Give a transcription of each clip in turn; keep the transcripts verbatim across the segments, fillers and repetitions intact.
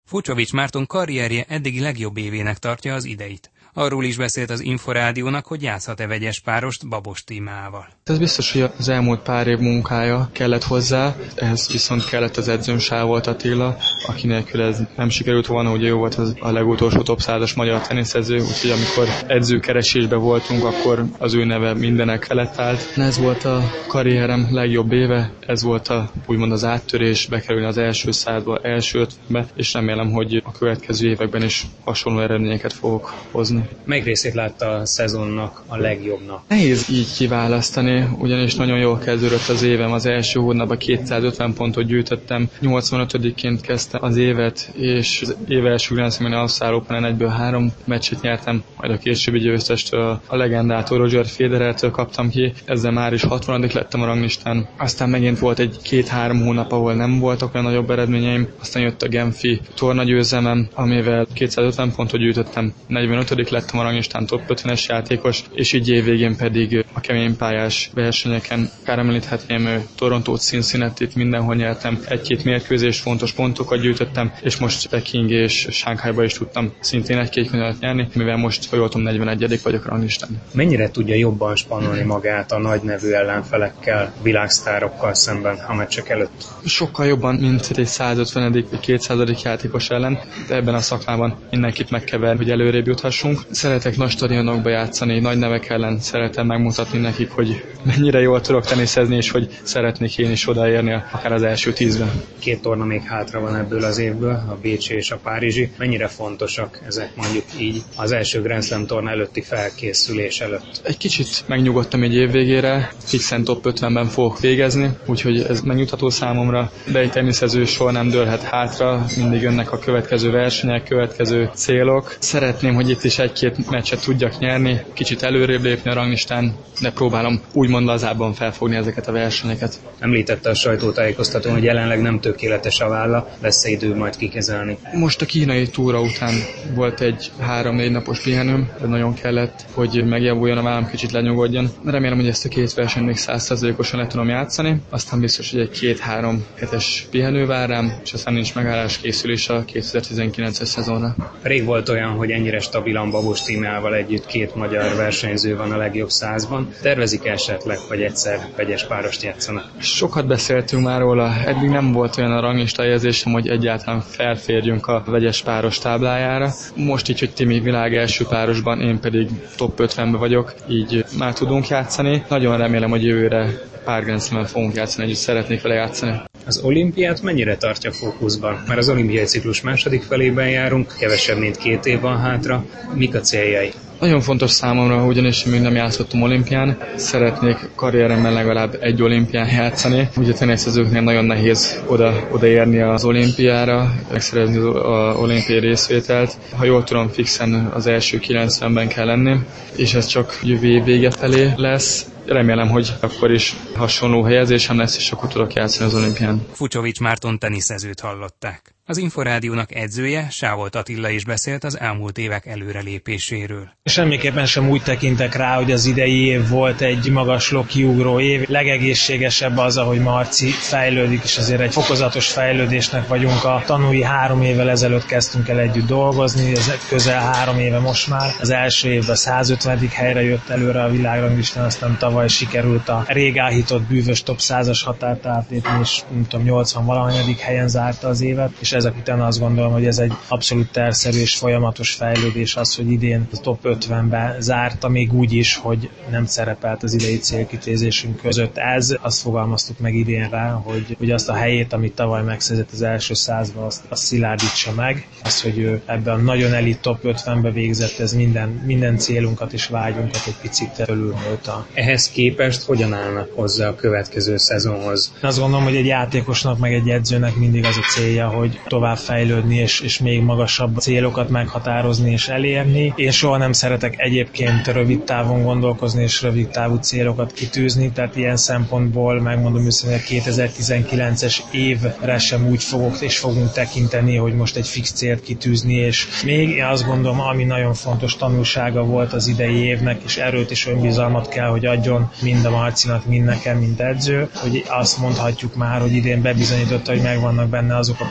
Fucsovics Márton karrierje eddigi legjobb évének tartja az ideit. Arról is beszélt az Inforádiónak, hogy játszhat-e vegyes párost Babos témával. Ez biztos, hogy az elmúlt pár év munkája kellett hozzá, ehhez viszont kellett az edzőm Sávolt Attila, aki nélkül ez nem sikerült volna, ugye ő volt az a legutolsó top százas magyar teniszező, úgyhogy amikor edzőkeresésben voltunk, akkor az ő neve mindenek felett állt. Ez volt a karrierem legjobb éve, ez volt a, úgymond az áttörés, bekerülni az első százba, első ötvenbe, és remélem, hogy a következő években is hasonló eredményeket fogok hozni. Melyik részét látta a szezonnak a legjobbnak? Nehéz így kiválasztani, ugyanis nagyon jól kezdődött az évem. Az első hónapban kétszázötven pontot gyűjtöttem, nyolcvanötödikként kezdtem az évet, és az év első Grand Slam-en Ausztrál Openen egyből három meccset nyertem, majd a későbbi győztestől, a legendától Roger Federertől kaptam ki, ezzel már is hatvanadik lettem a ranglistán. Aztán megint volt egy két-három hónap, ahol nem voltak olyan nagyobb eredményeim, aztán jött a Genfi tornagyőzelmem, amivel kétszázötven pontot gyűjtöttem, negyvenötödik lettem a ranglistán top ötvenes játékos, és így évvégén pedig a kemény pályás versenyeken, akár említhetném Torontót, Cincinnati-t, mindenhol nyertem, egy-két mérkőzés, fontos pontokat gyűjtöttem, és most Peking és Shanghaiba is tudtam szintén egy-két medaljat nyerni, mivel most, ha jól tudom, negyvenegyedik vagyok a ranglistán. Mennyire tudja jobban spannolni magát a nagy nevű ellenfelekkel, világsztárokkal szemben a meccsek előtt? Sokkal jobban, mint egy százötvenedik vagy kétszázadik játékos ellen, de ebben a szakmában mindenkit megkever, hogy előrébb juthassunk. Szeretek nagy stadionokba játszani, nagy nevek ellen szeretem megmutatni nekik, hogy mennyire jól tudok teniszezni, és hogy szeretnék én is odaérni akár az első tízben. Két torna még hátra van ebből az évből, a bécsi és a párizsi. Mennyire fontosak ezek mondjuk így az első Grand Slam torna előtti felkészülés előtt? Egy kicsit megnyugodtam egy év végére, fixen top ötvenben fogok végezni, úgyhogy ez megnyugtató számomra, de egy teniszező soha nem dőlhet hátra, mindig jönnek a következő versenyek, következő célok. Szeretném, hogy itt is egy-két meccset tudjak nyerni, kicsit előrébb lépni a ranglistán, de próbálom úgymond lazábban felfogni ezeket a versenyeket. Említette a sajtótájékoztatón, hogy jelenleg nem tökéletes a válla, lesz-e idő majd kikezelni? Most a kínai túra után volt egy három-négy napos pihenőm, de nagyon kellett, hogy megjavuljon a vállam, kicsit lenyugodjon. Remélem, hogy ezt a két versenyt még száz százalékosan le tudom játszani, aztán biztos, hogy egy két-három hetes pihenő vár rám, és aztán nincs megállás, készülés a kétezer-tizenkilences szezonra. Rég volt olyan, hogy ennyire stabilan Babos témával együtt két magyar versenyző van a legjobb százban. Tervezik esetleg, hogy egyszer vegyes párost játszanak? Sokat beszéltünk már róla, eddig nem volt olyan a ranglista érzésem, hogy egyáltalán felférjünk a vegyes páros táblájára. Most így, hogy ti még világ első párosban, én pedig top ötvenben vagyok, így már tudunk játszani. Nagyon remélem, hogy jövőre pár Grand Slam-en fogunk játszani, együtt szeretnék vele játszani. Az olimpiát mennyire tartja fókuszban? Mert az olimpiai ciklus második felében járunk, kevesebb, mint két év van hátra. Mik a céljai? Nagyon fontos számomra, ugyanis még nem játszottam olimpián. Szeretnék karrieremben legalább egy olimpián játszani. Ugye a teniszezőknél nagyon nehéz oda, odaérni az olimpiára, megszerezni az olimpiai részvételt. Ha jól tudom, fixen az első kilencvenben kell lenni, és ez csak jövő év vége felé lesz. Remélem, hogy akkor is hasonló helyezésem lesz, és akkor tudok játszani az olimpián. Fucsovics Márton teniszezőt hallották. Az Inforádiónak edzője, Sávolt Attila is beszélt az elmúlt évek előrelépéséről. Semmiképpen sem úgy tekintek rá, hogy az idei év volt egy magasló kiugró év. Legegészségesebb az, ahogy Marci fejlődik, és azért egy fokozatos fejlődésnek vagyunk a tanúi. Három évvel ezelőtt kezdtünk el együtt dolgozni, ez közel három éve most már. Az első évben százötvenedik helyre jött előre a világranglistán, aztán tavaly sikerült a rég áhított bűvös top százas határt átlépni, és nem tudom, nyolcvan valahanyadik helyen zárta az évet, és ezek után azt gondolom, hogy ez egy abszolút tervszerű és folyamatos fejlődés az, hogy idén a top ötvenbe zárta, még úgy is, hogy nem szerepelt az idei célkitűzésünk között. Ez, azt fogalmaztuk meg idénre, hogy, hogy azt a helyét, amit tavaly megszerzett az első százba, azt, azt szilárdítsa meg. Az, hogy ő ebben a nagyon elit top ötvenbe végzett, ez minden, minden célunkat és vágyunkat egy picit fölülmúlta. Ehhez képest hogyan állnak hozzá a következő szezonhoz? Azt gondolom, hogy egy játékosnak meg egy edzőnek mindig az a célja, hogy tovább fejlődni és, és még magasabb célokat meghatározni és elérni. Én soha nem szeretek egyébként rövid távon gondolkozni és rövid távú célokat kitűzni, tehát ilyen szempontból megmondom őszintén, hogy a kétezer-tizenkilences évre sem úgy fogok és fogunk tekinteni, hogy most egy fix célt kitűzni, és még én azt gondolom, ami nagyon fontos tanulsága volt az idei évnek, és erőt és önbizalmat kell, hogy adjon mind a Marcinak, mind nekem, mint edző, hogy azt mondhatjuk már, hogy idén bebizonyította, hogy megvannak benne azok a kvalitások,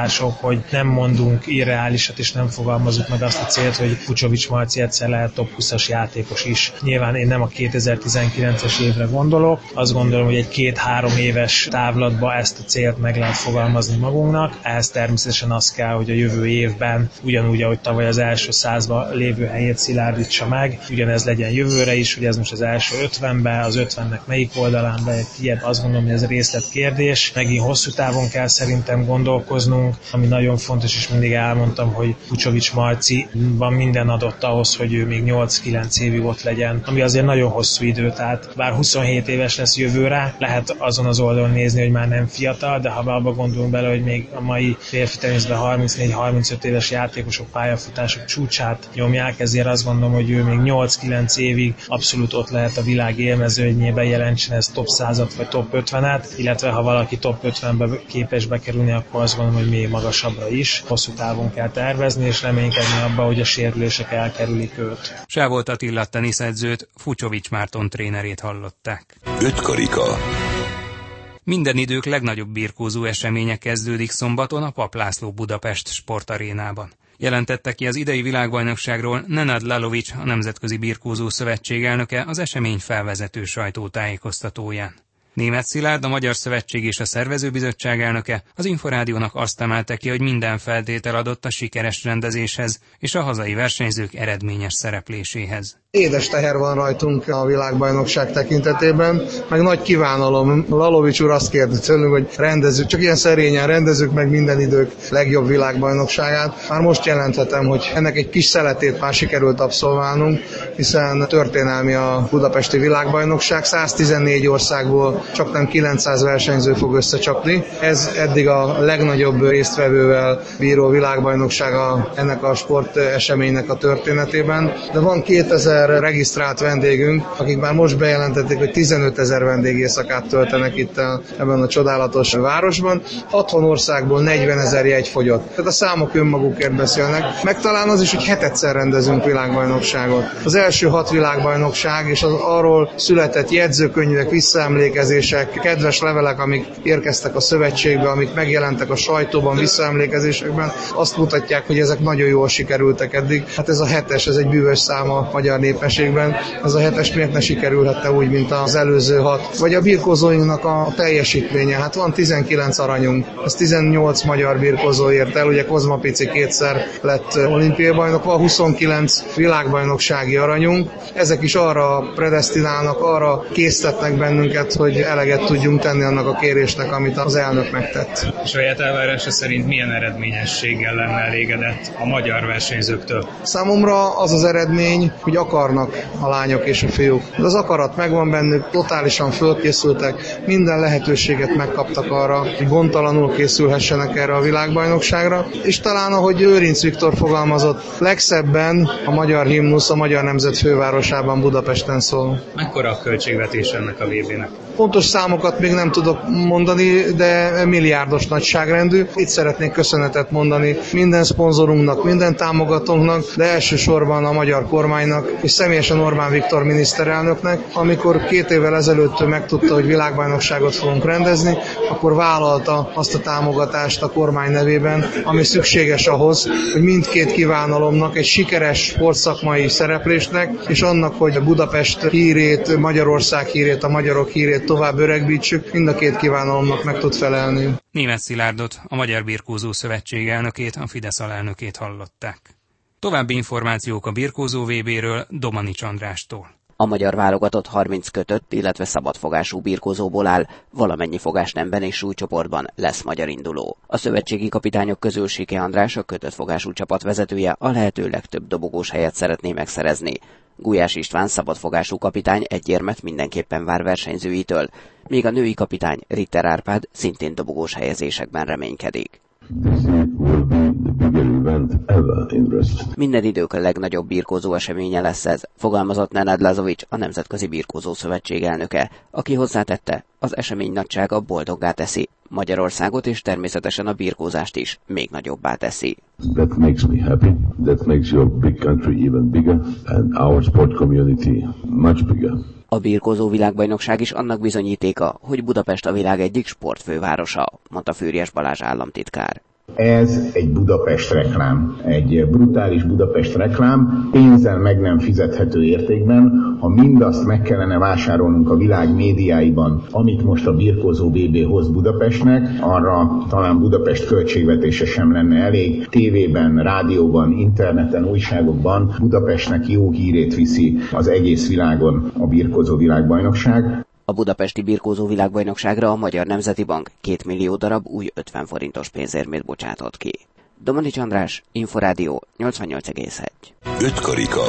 várakozások, hogy nem mondunk irreálisat és nem fogalmazunk meg azt a célt, hogy Fucsovics Marci egyszer lehet top húszas játékos is. Nyilván én nem a kétezer-tizenkilences évre gondolok, azt gondolom, hogy egy két-három éves távlatban ezt a célt meg lehet fogalmazni magunknak. Ehhez természetesen az kell, hogy a jövő évben ugyanúgy, ahogy tavaly az első százban lévő helyét szilárdítsa meg, ugyanez legyen jövőre is, hogy ez most az első ötvenben, az ötvennek melyik oldalán be, ilyet azt gondolom, hogy ez részletkérdés. Megint hosszú távon kell szerintem gondolkoznunk, ami nagyon fontos, és mindig elmondtam, hogy Fucsovics Marci van minden adott ahhoz, hogy ő még nyolc-kilenc évig ott legyen, ami azért nagyon hosszú idő, tehát bár huszonhét éves lesz jövőre, lehet azon az oldalon nézni, hogy már nem fiatal, de ha abba gondolunk bele, hogy még a mai férfi teniszben harmincnégy-harmincöt éves játékosok pályafutások csúcsát nyomják, ezért azt gondolom, hogy ő még nyolc-kilenc évig abszolút ott lehet a világ élmezőnyében, jelentsen ez top százat vagy top ötvenet, illetve ha valaki top ötvenbe képes bekerülni, akkor azt gondolom, hogy még magasabbra is. Hosszú távon kell tervezni, és reménykedni abba, hogy a sérülések elkerülik őt. Sávolt Attila teniszedzőt, Fucsovics Márton trénerét hallották. Öt karika. Minden idők legnagyobb birkózó eseménye kezdődik szombaton a Papp László Budapest sportarénában. Jelentette ki az idei világbajnokságról Nenad Lalovics, a Nemzetközi Birkózó Szövetség elnöke az esemény felvezető sajtótájékoztatóján. Németh Szilárd, a Magyar Szövetség és a Szervezőbizottság elnöke az Inforádiónak azt emelte ki, hogy minden feltétel adott a sikeres rendezéshez és a hazai versenyzők eredményes szerepléséhez. Édes teher van rajtunk a világbajnokság tekintetében, meg nagy kívánalom. Lalovics úr azt kérde tőlünk, hogy rendezzük, csak ilyen szerényen rendezzük meg minden idők legjobb világbajnokságát. Már most jelenthetem, hogy ennek egy kis szeletét már sikerült abszolválnunk, hiszen történelmi a budapesti világbajnokság, száztizennégy országból csak nem kilencszáz versenyző fog összecsapni. Ez eddig a legnagyobb résztvevővel bíró világbajnokság a, ennek a sporteseménynek a történetében, de van kétezer regisztrált vendégünk, akik már most bejelentették, hogy tizenötezer vendégészakát töltenek itt a, ebben a csodálatos városban. hatvan országból negyvenezer jegy fogyott. Tehát a számok önmagukért beszélnek. Meg talán az is, hogy hetedszer rendezünk világbajnokságot. Az első hat világbajnokság és az arról született jegyzőkönyvek, visszaemlékezések, kedves levelek, amik érkeztek a szövetségbe, amik megjelentek a sajtóban, visszaemlékezésekben, azt mutatják, hogy ezek nagyon jól sikerültek eddig. Hát ez a hetes, ez egy bűvös szám a magyar népességben. Ez a hetes miért ne sikerülhette úgy, mint az előző hat. Vagy a birkózóinknak a teljesítménye. Hát van tizenkilenc aranyunk. Ez tizennyolc magyar birkózó ért el. Ugye Kozma Pici kétszer lett olimpiai bajnok. Van huszonkilenc világbajnoksági aranyunk. Ezek is arra predesztinálnak, arra késztetnek bennünket, hogy eleget tudjunk tenni annak a kérésnek, amit az elnök megtett. Saját elvárása szerint milyen eredményességgel lenne elégedett a magyar versenyzőktől? Számomra az az eredmény, hogy akarnak a lányok és a fiúk. Az akarat megvan bennük, totálisan fölkészültek, minden lehetőséget megkaptak arra, hogy gondtalanul készülhessenek erre a világbajnokságra, és talán, ahogy Őrinc Viktor fogalmazott, legszebben a magyar himnusz a magyar nemzet fővárosában, Budapesten szól. Mekkora a költségvetés ennek a vé bének? Pontos számokat még nem tudok mondani, de milliárdos nagyságrendű. Itt szeretnék köszönetet mondani minden szponzorunknak, minden támogatónknak, de elsősorban a magyar kormánynak, és személyesen Orbán Viktor miniszterelnöknek. Amikor két évvel ezelőtt megtudta, hogy világbajnokságot fogunk rendezni, akkor vállalta azt a támogatást a kormány nevében, ami szükséges ahhoz, hogy mindkét kívánalomnak, egy sikeres sportszakmai szereplésnek, és annak, hogy Budapest hírét, Magyarország hírét, a magyarok hírét tovább öregbítsük, mind a két kívánalomnak meg tud felelni. Németh Szilárdot, a Magyar Birkózó Szövetség elnökét, a Fidesz alelnökét hallották. További információk a birkózó vé béről Domanics Andrástól. A magyar válogatott harminc kötött, illetve szabadfogású birkózóból áll, valamennyi fogásnemben és súlycsoportban lesz magyar induló. A szövetségi kapitányok közül Sike András, a kötött fogású csapat vezetője, a lehető legtöbb dobogós helyet szeretné megszerezni. Gulyás István szabadfogású kapitány egy érmet mindenképpen vár versenyzőitől, míg a női kapitány Ritter Árpád szintén dobogós helyezésekben reménykedik. Minden idők a legnagyobb birkózó eseménye lesz ez, fogalmazott Nenad Lalovics, a Nemzetközi Birkózó Szövetség elnöke, aki hozzátette, az esemény nagysága boldoggá teszi, Magyarországot és természetesen a birkózást is még nagyobbá teszi. That makes me happy. That makes your big country even bigger and our sport community much bigger. A birkózó világbajnokság is annak bizonyítéka, hogy Budapest a világ egyik sportfővárosa, mondta Fűrjes Balázs államtitkár. Ez egy Budapest reklám, egy brutális Budapest reklám, pénzzel meg nem fizethető értékben. Ha mindazt meg kellene vásárolnunk a világ médiáiban, amit most a birkózó bé bé hoz Budapestnek, arra talán Budapest költségvetése sem lenne elég. Tévében, rádióban, interneten, újságokban Budapestnek jó hírét viszi az egész világon a birkózó világbajnokság. A budapesti birkózó világbajnokságra a Magyar Nemzeti Bank két millió darab új ötven forintos pénzérmét bocsátott ki. Domanics András, Inforádió nyolcvannyolc egész egy. Öt karika.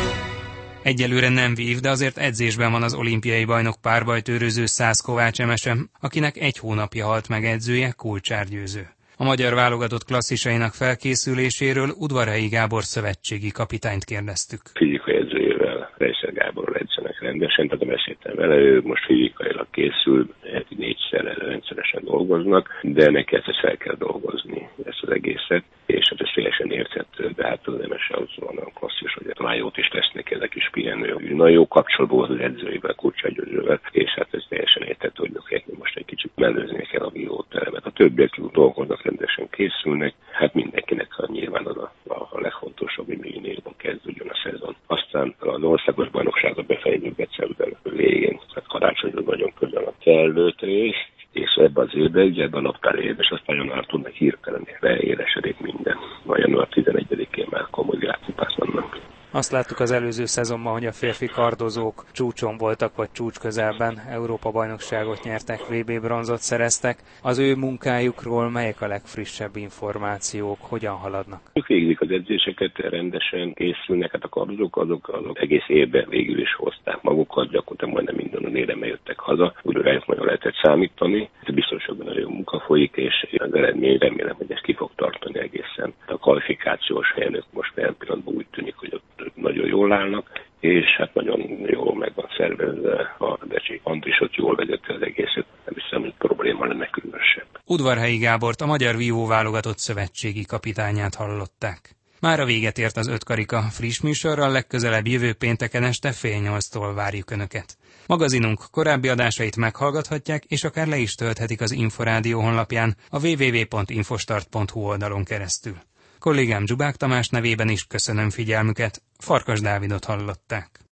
Egyelőre nem vív, de azért edzésben van az olimpiai bajnok párbajtőröző Szász Kovács Emese, akinek egy hónapja halt meg edzője, Kulcsár Győző. A magyar válogatott klasszisainak felkészüléséről Udvarhelyi Gábor szövetségi kapitányt kérdeztük. Fizikai edzőjével, Reisser Gáborral edzenek rendesen, tehát beszéltem vele, ő most fizikailag készül, heti négyszer rendszeresen dolgoznak, de neki ezt fel kell dolgozni, ezt az egészet, és hát ez teljesen érthető, de hát az Emese az olyan klasszis, hogy talán jót is lesz neki ez a kis pihenő. Nagyon jó kapcsolatban volt az edzőjével, Kulcsár Győzővel, és hát ez teljesen érthető, hogy nekik most egy kicsit mellőzni kell a videóteremet. A többiek dolgoznak, rendesen készülnek, hát mindenkinek nyilván az a, a legfontosabb, hogy minél jobban kezdődjön a szezon. Aztán az országos bajnokságot befejezünk december végén, tehát karácsonyra nagyon közel a felnőtt rész, és ebben az évben, ugye ebben a naptár évben, és aztán január tudnak hirtelen beélesedik minden. A január tizenegyedikén már komoly világkupák vannak. Azt láttuk az előző szezonban, hogy a férfi kardozók csúcson voltak, vagy csúcs közelben, Európa-bajnokságot nyertek, vé bé bronzot szereztek. Az ő munkájukról melyek a legfrissebb információk, hogyan haladnak? Ők végzik az edzéseket, rendesen készülnek, hát a kardozók azok, azok egész évben végül is hozták magukat, gyakorlatilag majdnem minden a éremmel jöttek haza, úgyhogy rájuk nagyon lehetett számítani. Biztos, hogy nagyon munka folyik, és az eredmény remélem, hogy ez ki fog tartani egészen. A kvalifikációs helyen ők most ilyen pillanatban úgy tűnik, hogy ott nagyon jól állnak, és hát nagyon jól meg van szervezve. A Decsi Andris ott jól vezeti az egészet, nem hiszem, hogy probléma lenne különösebb. Udvarhelyi Gábort, a magyar vívó válogatott szövetségi kapitányát hallották. Mára véget ért az öt karika friss műsorral, legközelebb jövő pénteken este fél nyolctól várjuk Önöket. Magazinunk korábbi adásait meghallgathatják, és akár le is tölthetik az Inforádió honlapján a double-u double-u double-u pont infostart pont hu oldalon keresztül. Kollégám Zsubák Tamás nevében is köszönöm figyelmüket, Farkas Dávidot hallották.